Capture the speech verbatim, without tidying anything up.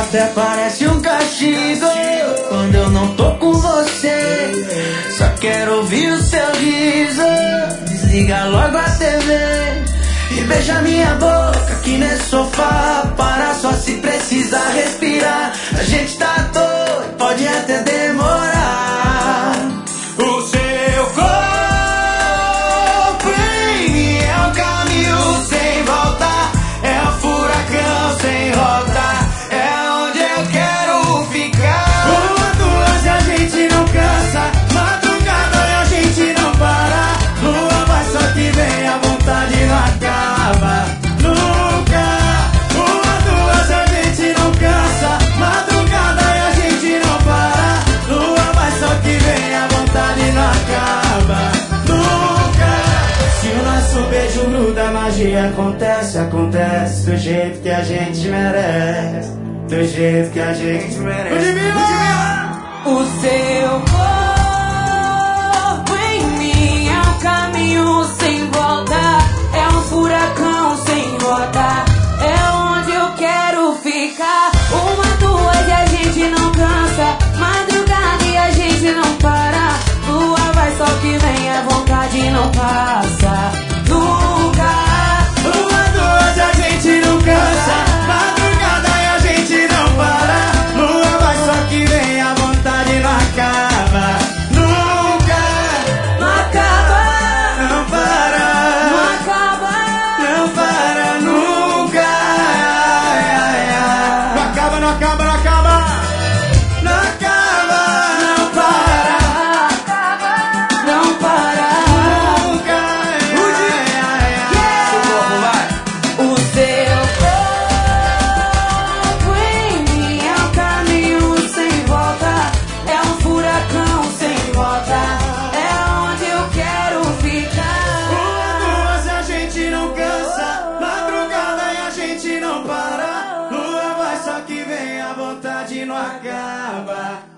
até parece um castigo quando eu não tô com você. Só quero ouvir o seu riso. Desliga logo a T V e beija minha boca aqui nesse sofá. Para só se precisar respirar. A gente tá doido, pode até demorar. O seu corpo em mim é um caminho sem volta, é um furacão sem rota, é onde eu quero ficar. Uma, duas e a gente não cansa, madrugada e a gente não para. Lua vai só que vem, a vontade não acaba nunca. Uma, duas e a gente não cansa, madrugada e a gente não para. Lua vai só que vem, a vontade não acaba nunca. Se o nosso beijo gruda, a magia acontece, acontece do jeito que a gente merece, do jeito que a gente merece. O seu corpo em mim é um caminho sem volta, é um furacão sem rota, é onde eu quero ficar. Uma, duas e a gente não cansa, madrugada e a gente não para. Lua vai só que vem, a vontade não passa nunca. Uma, duas, a gente não cansa, madrugada e a gente não para. Lua vai só que vem, a vontade não acaba nunca. Não acaba, Não para, não acaba, não para nunca. Não acaba, não acaba, não acaba. Não acaba, não para não para. nunca. O seu corpo em mim é um caminho sem volta, é um furacão sem rota, é onde eu quero ficar. Uma, duas, a gente não cansa, madrugada e a gente não para. Lua vai só que vem, a vontade não acaba.